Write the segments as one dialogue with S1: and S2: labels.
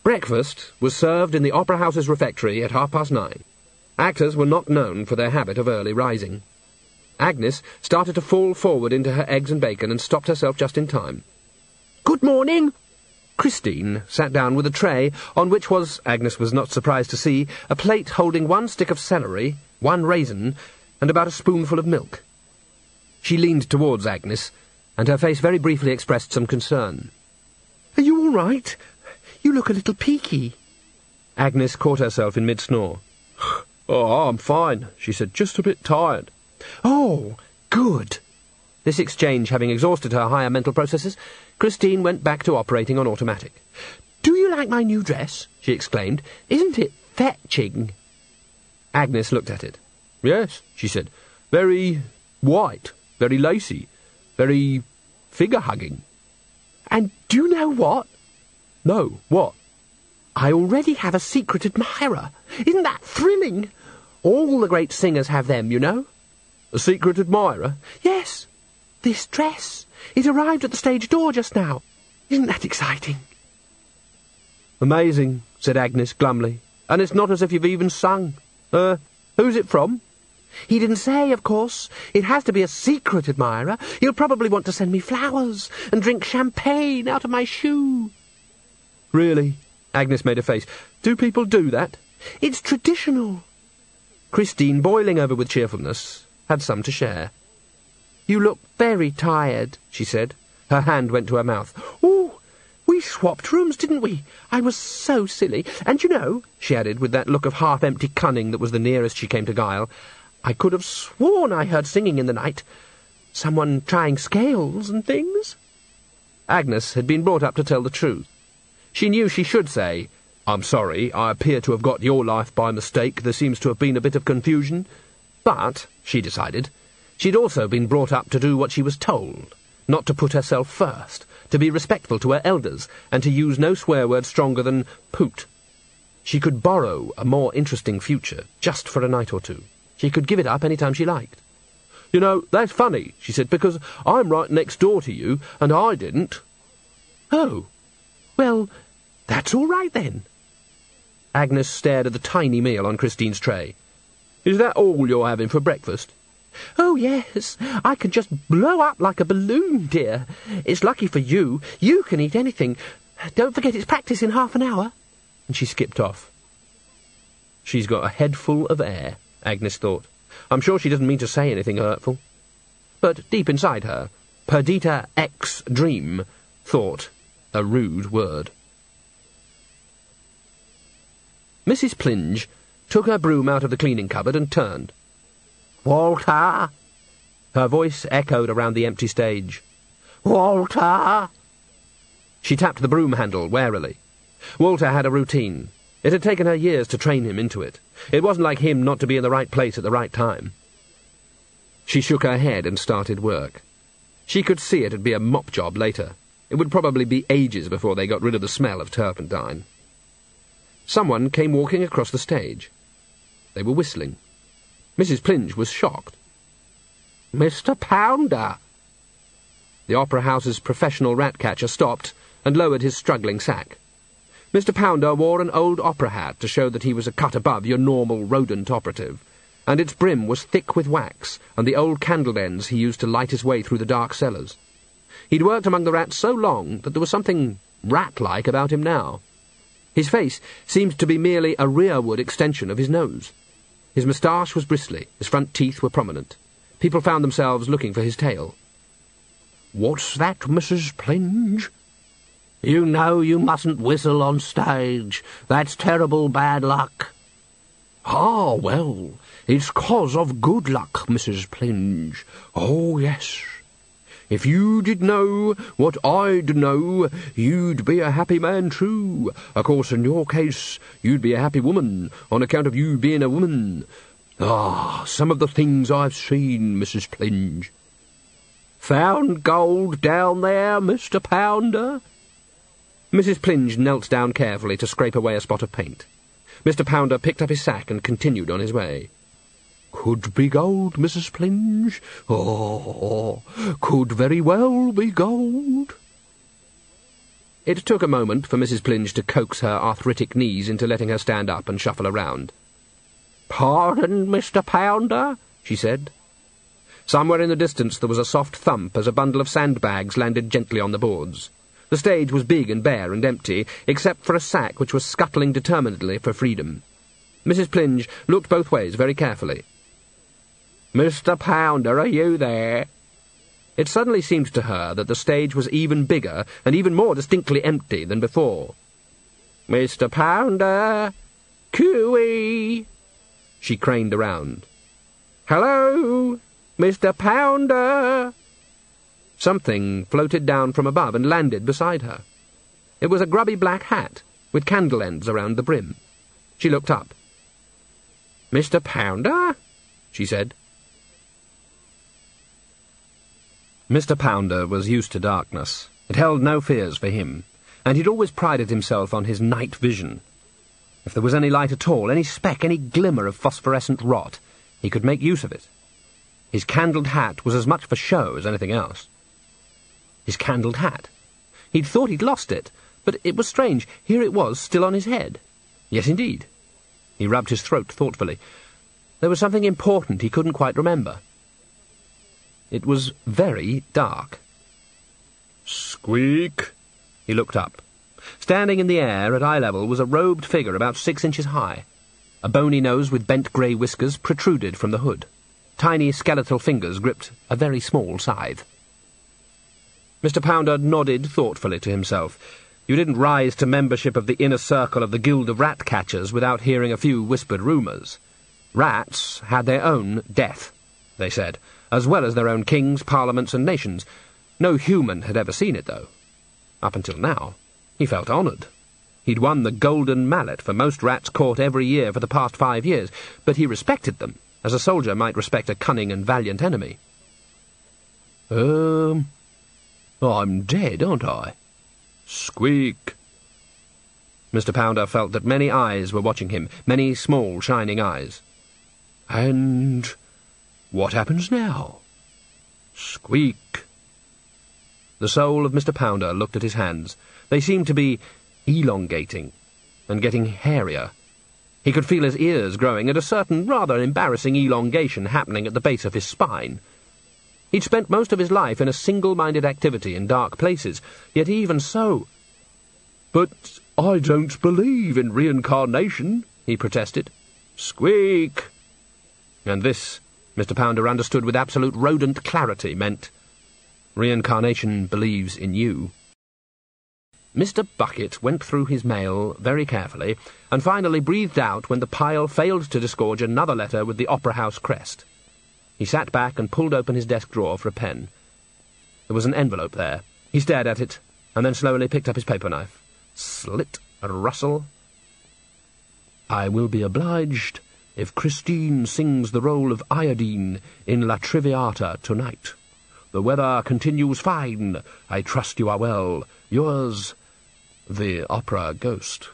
S1: Breakfast was served in the Opera House's refectory at 9:30. Actors were not known for their habit of early rising. Agnes started to fall forward into her eggs and bacon and stopped herself just in time. "Good morning!" Christine sat down with a tray on which was, Agnes was not surprised to see, a plate holding 1 stick of celery, 1 raisin, and about a spoonful of milk. She leaned towards Agnes, and her face very briefly expressed some concern. "Are you all right? You look a little peaky." Agnes caught herself in mid-snore. "Oh, I'm fine," she said, "just a bit tired." "Oh, good." This exchange having exhausted her higher mental processes, Christine went back to operating on automatic. "Do you like my new dress?" she exclaimed. "Isn't it fetching?" Agnes looked at it. "Yes," she said. "Very white, very lacy, very figure-hugging." "And do you know what?" "No, what?" "I already have a secret admirer. Isn't that thrilling? All the great singers have them, you know." "A secret admirer?" "Yes. This dress. It arrived at the stage door just now. Isn't that exciting?" "Amazing," said Agnes glumly. "And it's not as if you've even sung. Who's it from?" "He didn't say, of course. It has to be a secret admirer. He'll probably want to send me flowers and drink champagne out of my shoe." "Really?" Agnes made a face. "Do people do that?" "It's traditional." Christine, boiling over with cheerfulness, had some to share. "You look very tired," she said. Her hand went to her mouth. "Oh, we swapped rooms, didn't we? I was so silly. And you know," she added, with that look of half-empty cunning that was the nearest she came to guile, "I could have sworn I heard singing in the night. Someone trying scales and things." Agnes had been brought up to tell the truth. She knew she should say, "I'm sorry, I appear to have got your life by mistake. There seems to have been a bit of confusion." But, she decided, she'd also been brought up to do what she was told, not to put herself first, to be respectful to her elders, and to use no swear word stronger than poot. She could borrow a more interesting future, just for a night or two. She could give it up any time she liked. "You know, that's funny," she said, "because I'm right next door to you, and I didn't." "Oh, well, that's all right then." Agnes stared at the tiny meal on Christine's tray. "Is that all you're having for breakfast?" "Oh, yes. I can just blow up like a balloon, dear. It's lucky for you. You can eat anything. Don't forget it's practice in half an hour." And she skipped off. "She's got a head full of air," Agnes thought. "I'm sure she doesn't mean to say anything hurtful." But deep inside her, Perdita ex dream thought a rude word. Mrs. Plinge took her broom out of the cleaning cupboard and turned. "Walter!" Her voice echoed around the empty stage. "Walter!" She tapped the broom handle warily. Walter had a routine. It had taken her years to train him into it. It wasn't like him not to be in the right place at the right time. She shook her head and started work. She could see it'd be a mop job later. It would probably be ages before they got rid of the smell of turpentine. Someone came walking across the stage. They were whistling. Mrs. Plinge was shocked. "Mr. Pounder!" The Opera House's professional rat-catcher stopped and lowered his struggling sack. Mr. Pounder wore an old opera hat to show that he was a cut above your normal rodent operative, and its brim was thick with wax and the old candle ends he used to light his way through the dark cellars. He'd worked among the rats so long that there was something rat-like about him now. His face seemed to be merely a rearward extension of his nose. His moustache was bristly, his front teeth were prominent. People found themselves looking for his tail. "What's that, Mrs. Plinge?" "You know you mustn't whistle on stage. That's terrible bad luck." "Ah, well, it's 'cause of good luck, Mrs. Plinge. Oh, yes. If you did know what I'd know, you'd be a happy man too. Of course, in your case, you'd be a happy woman, on account of you being a woman. Ah, some of the things I've seen, Mrs. Plinge." "Found gold down there, Mr. Pounder?" Mrs. Plinge knelt down carefully to scrape away a spot of paint. Mr. Pounder picked up his sack and continued on his way. "Could be gold, Mrs. Plinge. Oh, could very well be gold." It took a moment for Mrs. Plinge to coax her arthritic knees into letting her stand up and shuffle around. "Pardon, Mr. Pounder?" she said. Somewhere in the distance there was a soft thump as a bundle of sandbags landed gently on the boards. The stage was big and bare and empty, except for a sack which was scuttling determinedly for freedom. Mrs. Plinge looked both ways very carefully. "Mr. Pounder, are you there?" It suddenly seemed to her that the stage was even bigger and even more distinctly empty than before. "Mr. Pounder! Cooey!" She craned around. "Hello! Mr. Pounder!" Something floated down from above and landed beside her. It was a grubby black hat, with candle ends around the brim. She looked up. "Mr. Pounder?" she said. Mr. Pounder was used to darkness. It held no fears for him, and he'd always prided himself on his night vision. If there was any light at all, any speck, any glimmer of phosphorescent rot, he could make use of it. His candled hat was as much for show as anything else. His candled hat. He'd thought he'd lost it, but it was strange. Here it was, still on his head. Yes, indeed. He rubbed his throat thoughtfully. There was something important he couldn't quite remember. It was very dark. "Squeak!" He looked up. Standing in the air at eye level was a robed figure about 6 inches high. A bony nose with bent grey whiskers protruded from the hood. Tiny skeletal fingers gripped a very small scythe. Mr. Pounder nodded thoughtfully to himself. You didn't rise to membership of the inner circle of the Guild of Rat-Catchers without hearing a few whispered rumours. Rats had their own death, they said, as well as their own kings, parliaments, and nations. No human had ever seen it, though. Up until now, he felt honoured. He'd won the Golden Mallet for most rats caught every year for the past 5 years, but he respected them, as a soldier might respect a cunning and valiant enemy. I'm dead, aren't I? Squeak! Mr. Pounder felt that many eyes were watching him, many small, shining eyes. And what happens now? Squeak! The soul of Mr. Pounder looked at his hands. They seemed to be elongating and getting hairier. He could feel his ears growing and a certain rather embarrassing elongation happening at the base of his spine. He'd spent most of his life in a single-minded activity in dark places, yet even so... "But I don't believe in reincarnation," he protested. Squeak! And this, Mr. Pounder understood with absolute rodent clarity, meant reincarnation believes in you. Mr. Bucket went through his mail very carefully, and finally breathed out when the pile failed to disgorge another letter with the Opera House crest. He sat back and pulled open his desk drawer for a pen. There was an envelope there. He stared at it, and then slowly picked up his paper-knife. Slit, a rustle. "I will be obliged if Christine sings the role of Iodine in La Traviata tonight. The weather continues fine. I trust you are well. Yours, the Opera Ghost."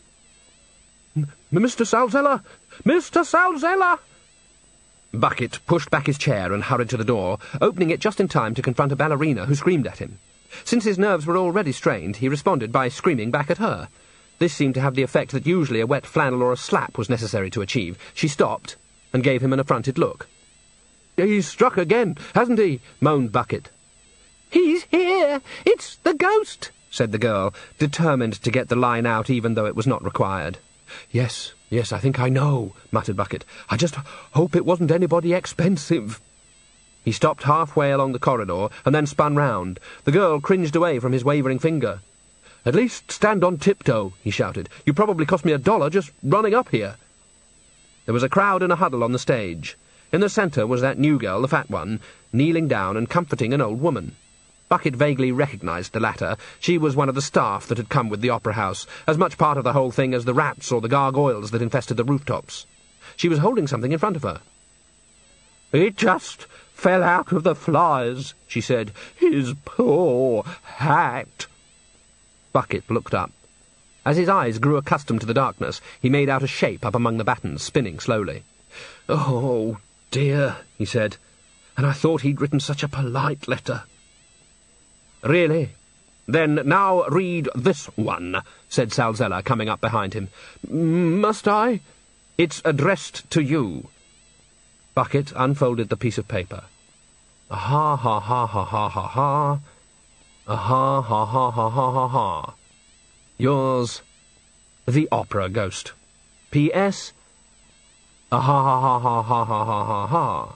S1: "Mr. Salzella! Mr. Salzella!" Bucket pushed back his chair and hurried to the door, opening it just in time to confront a ballerina who screamed at him. Since his nerves were already strained, he responded by screaming back at her. This seemed to have the effect that usually a wet flannel or a slap was necessary to achieve. She stopped and gave him an affronted look. "He's struck again, hasn't he?" moaned Bucket. "He's here! It's the ghost!" said the girl, determined to get the line out even though it was not required. Yes, I think I know," muttered Bucket. "I just hope it wasn't anybody expensive." He stopped halfway along the corridor and then spun round. The girl cringed away from his wavering finger. "At least stand on tiptoe," he shouted. "You probably cost me $1 just running up here." There was a crowd in a huddle on the stage. In the centre was that new girl, the fat one, kneeling down and comforting an old woman. Bucket vaguely recognised the latter. She was one of the staff that had come with the Opera House, as much part of the whole thing as the rats or the gargoyles that infested the rooftops. She was holding something in front of her. "It just fell out of the flies," she said. "His poor hat." Bucket looked up. As his eyes grew accustomed to the darkness, he made out a shape up among the battens, spinning slowly. "Oh, dear," he said. "And I thought he'd written such a polite letter." "Really?" "Then now read this one," said Salzella, coming up behind him. "Must I?" "It's addressed to you." Bucket unfolded the piece of paper. Ha ha ha ha ha ha ha. Ha ha ha ha ha ha ha. Yours, the Opera Ghost. P.S. Ha ha ha ha ha ha ha ha ha.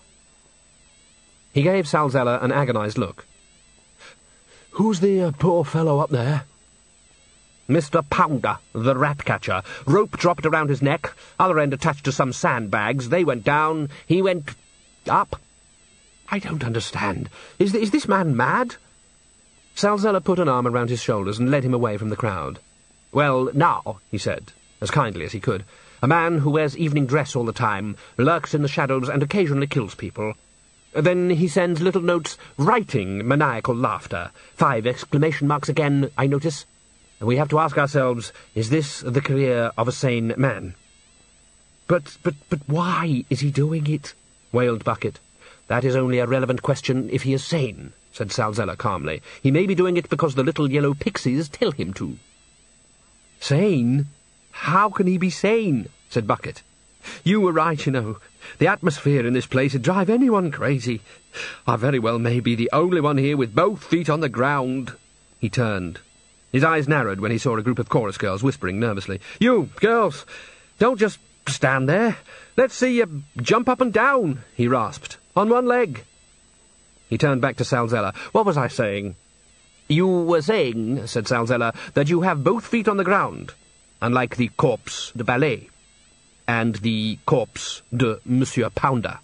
S1: He gave Salzella an agonized look. "Who's the poor fellow up there?" "Mr. Pounder, the rat-catcher. Rope dropped around his neck, other end attached to some sandbags. They went down, he went up." "I don't understand. Is this man mad?" Salzella put an arm around his shoulders and led him away from the crowd. "Well, now," he said, as kindly as he could, "a man who wears evening dress all the time, lurks in the shadows and occasionally kills people. Then he sends little notes writing maniacal laughter. 5 exclamation marks again, I notice. We have to ask ourselves, is this the career of a sane man?" But why is he doing it?" wailed Bucket. "That is only a relevant question if he is sane," said Salzella calmly. "He may be doing it because the little yellow pixies tell him to." "Sane? How can he be sane?" said Bucket. "You were right, you know. The atmosphere in this place would drive anyone crazy. I very well may be the only one here with both feet on the ground." He turned. His eyes narrowed when he saw a group of chorus girls whispering nervously. "You, girls, don't just stand there. Let's see you jump up and down," he rasped. "On one leg." He turned back to Salzella. "What was I saying?" "You were saying," said Salzella, "that you have both feet on the ground, unlike the corpse de ballet and the corpse de Monsieur Pounder."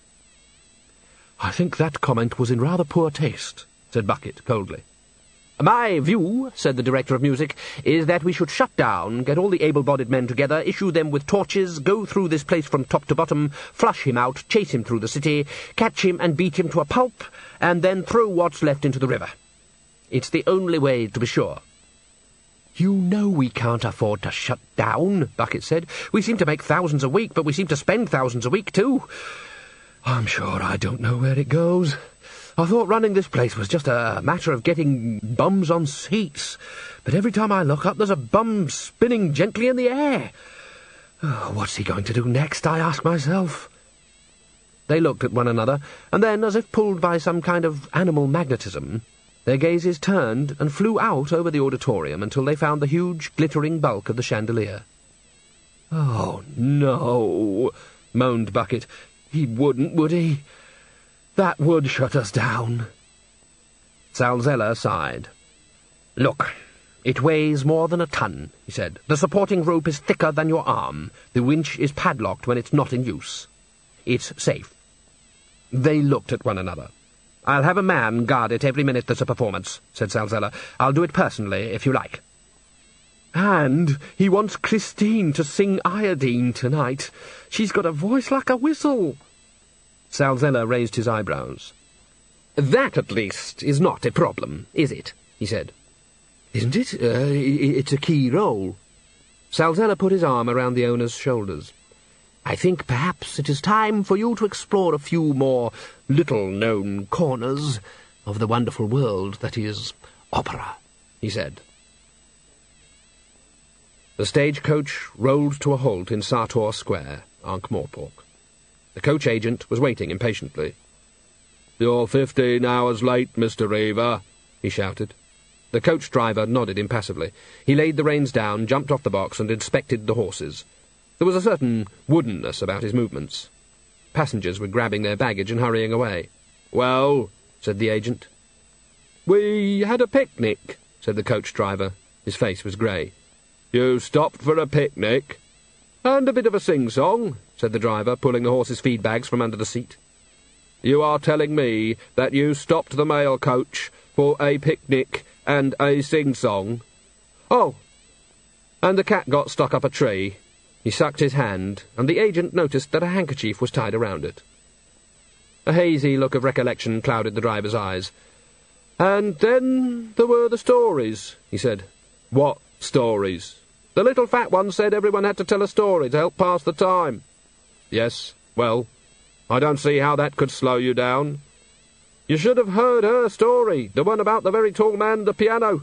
S1: "I think that comment was in rather poor taste," said Bucket coldly. "My view," said the director of music, "is that we should shut down, get all the able-bodied men together, issue them with torches, go through this place from top to bottom, flush him out, chase him through the city, catch him and beat him to a pulp, and then throw what's left into the river. It's the only way to be sure." "You know we can't afford to shut down," Bucket said. "We seem to make thousands a week, but we seem to spend thousands a week, too. I'm sure I don't know where it goes. I thought running this place was just a matter of getting bums on seats, but every time I look up there's a bum spinning gently in the air. Oh, what's he going to do next, I ask myself." They looked at one another, and then, as if pulled by some kind of animal magnetism, their gazes turned and flew out over the auditorium until they found the huge, glittering bulk of the chandelier. "Oh, no," moaned Bucket. "He wouldn't, would he? That would shut us down." Salzella sighed. "Look, it weighs more than a ton," he said. "The supporting rope is thicker than your arm. The winch is padlocked when it's not in use. It's safe." They looked at one another. "I'll have a man guard it every minute there's a performance," said Salzella. "I'll do it personally, if you like." "And he wants Christine to sing Iodine tonight. She's got a voice like a whistle." Salzella raised his eyebrows. "That, at least, is not a problem, is it?" he said. "Isn't it? It's a key role." Salzella put his arm around the owner's shoulders. "I think perhaps it is time for you to explore a few more little-known corners of the wonderful world that is opera," he said. The stagecoach rolled to a halt in Sartor Square, Ankh-Morpork. The coach agent was waiting impatiently. "You're 15 hours late, Mr. Reaver," he shouted. The coach driver nodded impassively. He laid the reins down, jumped off the box, and inspected the horses. There was a certain woodenness about his movements. Passengers were grabbing their baggage and hurrying away. "Well," said the agent. "We had a picnic," said the coach driver. His face was grey. "You stopped for a picnic?" "And a bit of a sing-song," said the driver, pulling the horses' feed bags from under the seat. "You are telling me that you stopped the mail coach for a picnic and a sing-song?" "Oh, and the cat got stuck up a tree." He sucked his hand, and the agent noticed that a handkerchief was tied around it. A hazy look of recollection clouded the driver's eyes. "And then there were the stories," he said. "What stories?" "The little fat one said everyone had to tell a story to help pass the time." "Yes, well, I don't see how that could slow you down." "You should have heard her story, the one about the very tall man at the piano.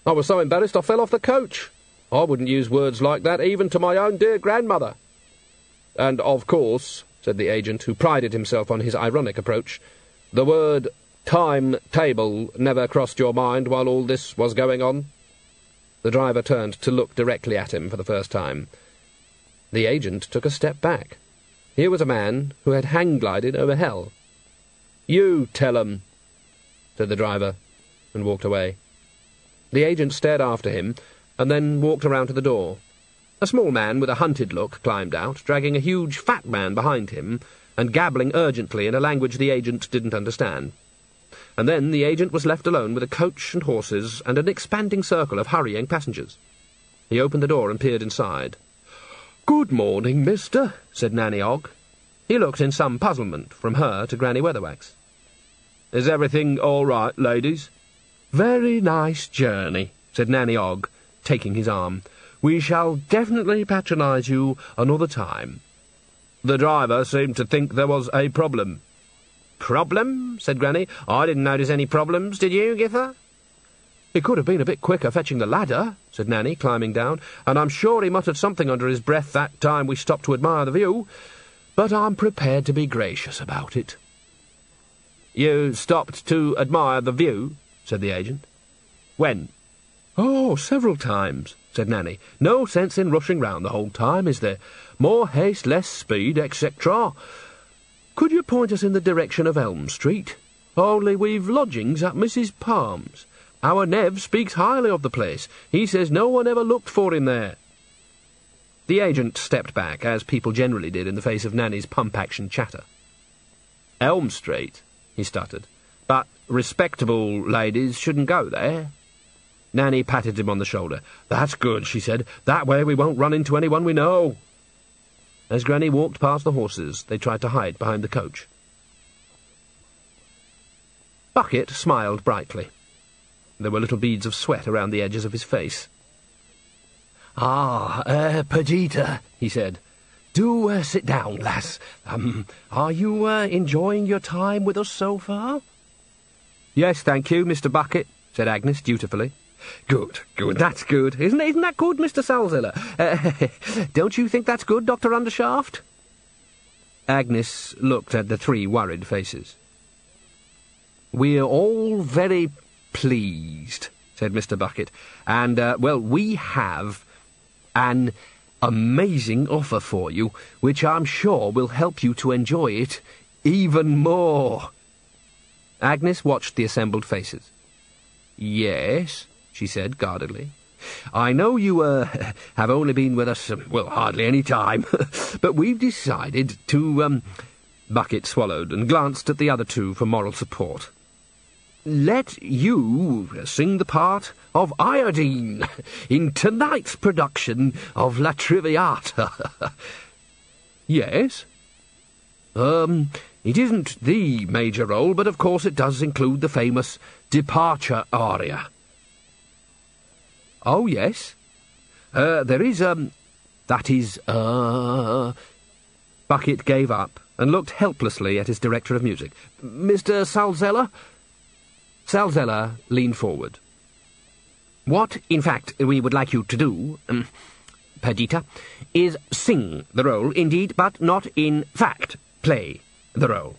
S1: I was so embarrassed I fell off the coach. I wouldn't use words like that even to my own dear grandmother. And of course, said the agent, who prided himself on his ironic approach, the word time-table never crossed your mind while all this was going on? The driver turned to look directly at him for the first time. The agent took a step back. Here was a man who had hang-glided over hell. "You tell 'em," said the driver, and walked away. The agent stared after him, and then walked around to the door. A small man with a hunted look climbed out, dragging a huge fat man behind him, and gabbling urgently in a language the agent didn't understand. And then the agent was left alone with a coach and horses and an expanding circle of hurrying passengers. He opened the door and peered inside. "Good morning, mister," said Nanny Ogg. He looked in some puzzlement from her to Granny Weatherwax. "Is everything all right, ladies?" "Very nice journey," said Nanny Ogg, taking his arm. "We shall definitely patronise you another time." The driver seemed to think there was a problem. "Problem?" said Granny. "I didn't notice any problems, did you, Gither?" "He could have been a bit quicker fetching the ladder," said Nanny, climbing down, "and I'm sure he muttered something under his breath that time we stopped to admire the view. But I'm prepared to be gracious about it." "You stopped to admire the view?" said the agent. "When?" "Oh, several times," said Nanny. "No sense in rushing round the whole time, is there? More haste, less speed, etc. Could you point us in the direction of Elm Street? Only we've lodgings at Mrs. Palm's. Our Nev speaks highly of the place. He says no one ever looked for him there." The agent stepped back, as people generally did in the face of Nanny's pump-action chatter. "Elm Street," he stuttered. "But respectable ladies shouldn't go there." Nanny patted him on the shoulder. "That's good," she said. "That way we won't run into anyone we know." As Granny walked past the horses, they tried to hide behind the coach. Bucket smiled brightly. There were little beads of sweat around the edges of his face. "Perdita," he said. "Do sit down, lass. Are you enjoying your time with us so far?" "Yes, thank you, Mr. Bucket," said Agnes dutifully. Good, that's good. Isn't that good, Mr. Salzilla? Don't you think that's good, Dr. Undershaft?" Agnes looked at the three worried faces. "We're all very pleased," said Mr. Bucket, "and, we have an amazing offer for you, which I'm sure will help you to enjoy it even more." Agnes watched the assembled faces. "Yes," she said guardedly. "I know you, have only been with us, hardly any time, but we've decided to, Bucket swallowed and glanced at the other two for moral support. "Let you sing the part of Iodine in tonight's production of La Traviata." "Yes?" It isn't the major role, but of course it does include the famous departure aria." "Oh, yes. There is, that is, Bucket gave up and looked helplessly at his director of music. "Mr. Salzella?" Salzella leaned forward. "What, in fact, we would like you to do, Perdita, is sing the role, indeed, but not in fact play the role."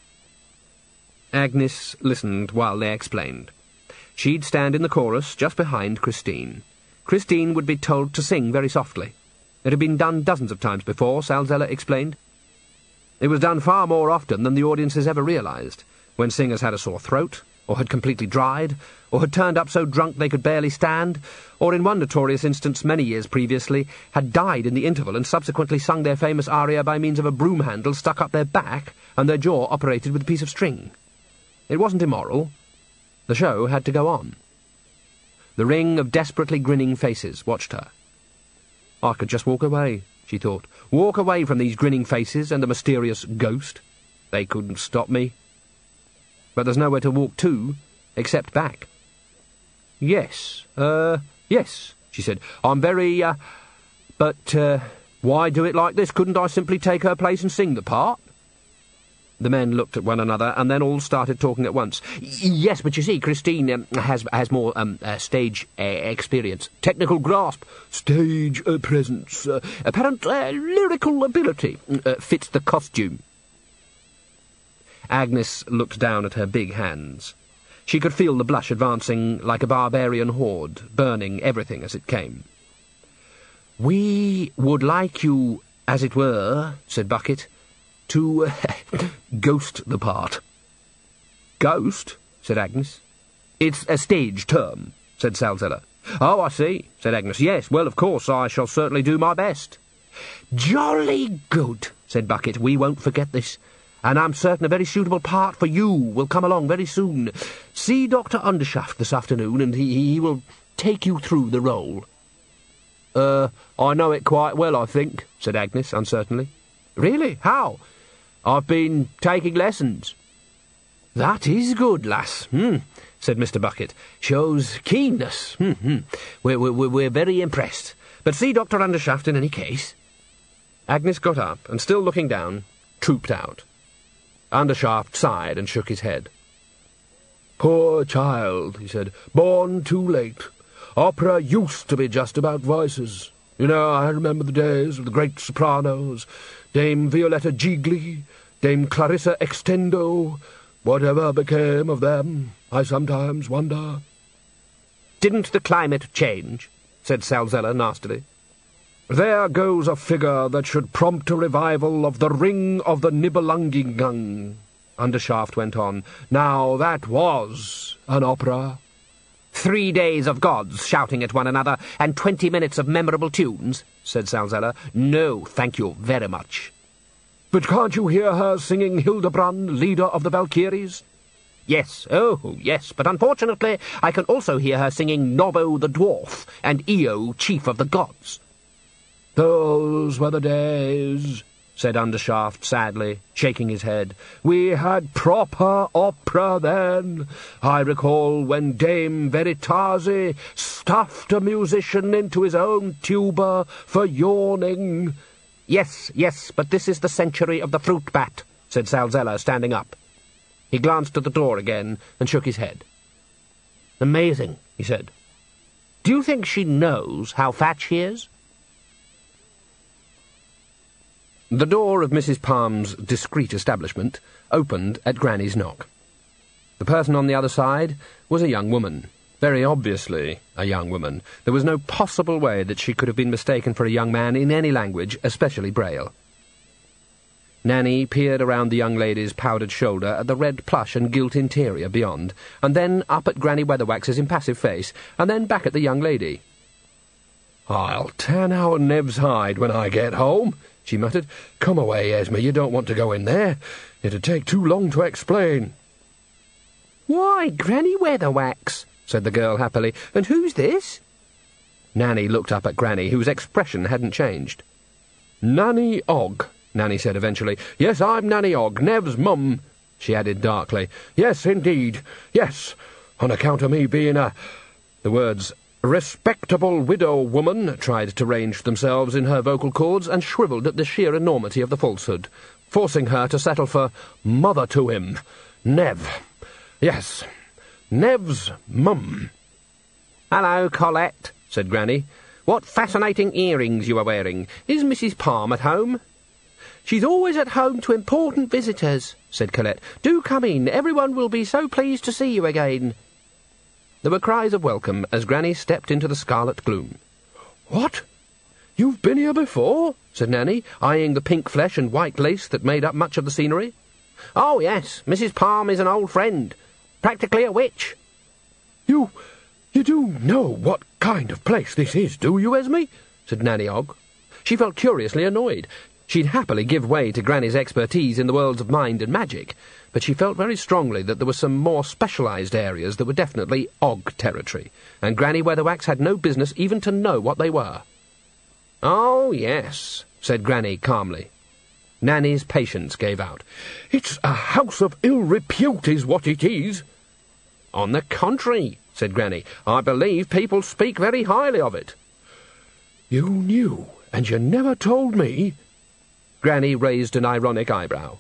S1: Agnes listened while they explained. She'd stand in the chorus just behind Christine. Christine would be told to sing very softly. It had been done dozens of times before, Salzella explained. It was done far more often than the audiences ever realized, when singers had a sore throat, or had completely dried, or had turned up so drunk they could barely stand, or in one notorious instance many years previously had died in the interval and subsequently sung their famous aria by means of a broom handle stuck up their back and their jaw operated with a piece of string. It wasn't immoral. The show had to go on. The ring of desperately grinning faces watched her. "I could just walk away," she thought. "Walk away from these grinning faces and the mysterious ghost. They couldn't stop me. But there's nowhere to walk to, except back." Yes, she said. "I'm very, but, why do it like this? Couldn't I simply take her place and sing the part?" The men looked at one another, and then all started talking at once. Yes, but you see, Christine has more stage experience, technical grasp, stage presence, apparent lyrical ability, fits the costume. Agnes looked down at her big hands. She could feel the blush advancing like a barbarian horde, burning everything as it came. "We would like you, as it were," said Bucket, "to ghost the part." "Ghost?" said Agnes. "It's a stage term," said Salzella. "Oh, I see," said Agnes. "Yes, well, of course, I shall certainly do my best." "Jolly good," said Bucket. "We won't forget this. And I'm certain a very suitable part for you will come along very soon. See Dr. Undershaft this afternoon, and he will take you through the role." I know it quite well, I think," said Agnes, uncertainly. "Really? How?" "I've been taking lessons." "That is good, lass," said Mr. Bucket. "Shows keenness. We're very impressed. But see Dr. Undershaft in any case." Agnes got up, and still looking down, trooped out. Undershaft sighed and shook his head. "Poor child," he said, "born too late. Opera used to be just about voices. You know, I remember the days of the great sopranos, Dame Violetta Gigli, Dame Clarissa Extendo. Whatever became of them, I sometimes wonder." "Didn't the climate change?" said Salzella nastily. "There goes a figure that should prompt a revival of the Ring of the Nibelungengang," Undershaft went on. "Now that was an opera." 3 days of gods shouting at one another, and 20 minutes of memorable tunes," said Salzella. "No, thank you very much." "But can't you hear her singing Hildebrand, leader of the Valkyries?" "Yes, oh, yes, but unfortunately I can also hear her singing Nobbo the Dwarf and Io, chief of the gods." "Those were the days," said Undershaft sadly, shaking his head. "We had proper opera then. I recall when Dame Veritasi stuffed a musician into his own tuba for yawning." Yes, but this is the century of the fruit bat," said Salzella, standing up. He glanced at the door again and shook his head. "Amazing," he said. "Do you think she knows how fat she is?" The door of Mrs. Palm's discreet establishment opened at Granny's knock. The person on the other side was a young woman, very obviously a young woman. There was no possible way that she could have been mistaken for a young man in any language, especially Braille. Nanny peered around the young lady's powdered shoulder at the red plush and gilt interior beyond, and then up at Granny Weatherwax's impassive face, and then back at the young lady. "I'll tan our Nev's hide when I get home," she muttered. "Come away, Esme, you don't want to go in there. It'd take too long to explain." "Why, Granny Weatherwax," said the girl happily. "And who's this?" Nanny looked up at Granny, whose expression hadn't changed. "Nanny Ogg," Nanny said eventually. "Yes, I'm Nanny Ogg, Nev's mum," she added darkly. "Yes, indeed. Yes, on account of me being a—" The words "respectable widow woman" tried to range themselves in her vocal cords and shrivelled at the sheer enormity of the falsehood, forcing her to settle for "mother to him. Nev. Yes, Nev's mum." "Hello, Colette," said Granny. "What fascinating earrings you are wearing. Is Mrs. Palm at home?" "She's always at home to important visitors," said Colette. "Do come in. Everyone will be so pleased to see you again." There were cries of welcome as Granny stepped into the scarlet gloom. "What? You've been here before?" said Nanny, eyeing the pink flesh and white lace that made up much of the scenery. "Oh, yes, Mrs. Palm is an old friend. Practically a witch." You do know what kind of place this is, do you, Esme?" said Nanny Ogg. She felt curiously annoyed. She'd happily give way to Granny's expertise in the worlds of mind and magic, but she felt very strongly that there were some more specialised areas that were definitely Ogg territory, and Granny Weatherwax had no business even to know what they were. "Oh, yes," said Granny calmly. Nanny's patience gave out. "It's a house of ill repute is what it is." "On the contrary," said Granny, "I believe people speak very highly of it." "You knew, and you never told me?" Granny raised an ironic eyebrow.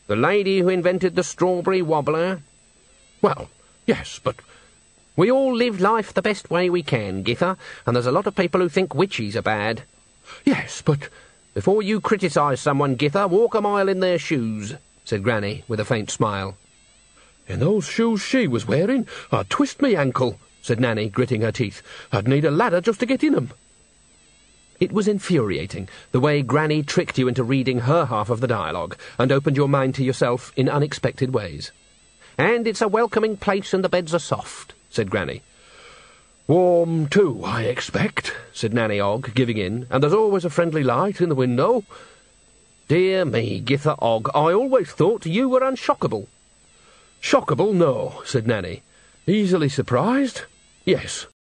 S1: The lady who invented the strawberry wobbler? Well, yes, but we all live life the best way we can, Githa, and there's a lot of people who think witches are bad. Yes, but before you criticise someone, Githa, walk a mile in their shoes, said Granny, with a faint smile. In those shoes she was wearing, I'd twist me ankle, said Nanny, gritting her teeth. I'd need a ladder just to get in 'em. It was infuriating, the way Granny tricked you into reading her half of the dialogue, and opened your mind to yourself in unexpected ways. And it's a welcoming place and the beds are soft, said Granny. Warm, too, I expect, said Nanny Ogg, giving in, and there's always a friendly light in the window. Dear me, Githa Ogg, I always thought you were unshockable. Shockable, no, said Nanny. Easily surprised? Yes.